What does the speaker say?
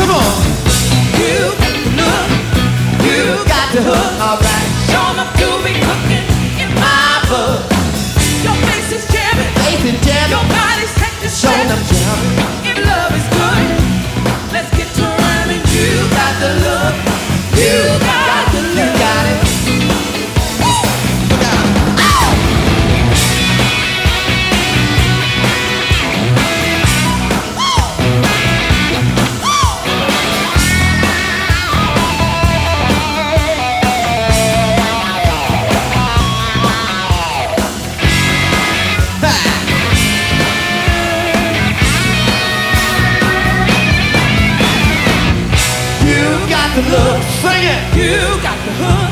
on. You got the look. You got the hook. Alright. Show 'em up to be cooking in my book. Your face is jamming. Face is jamming. Your body's hectic. Show 'em jamming. If love is good, let's get to rhyming. You got the look. You got the look. You got it. You got the look, sing it. You got the hook.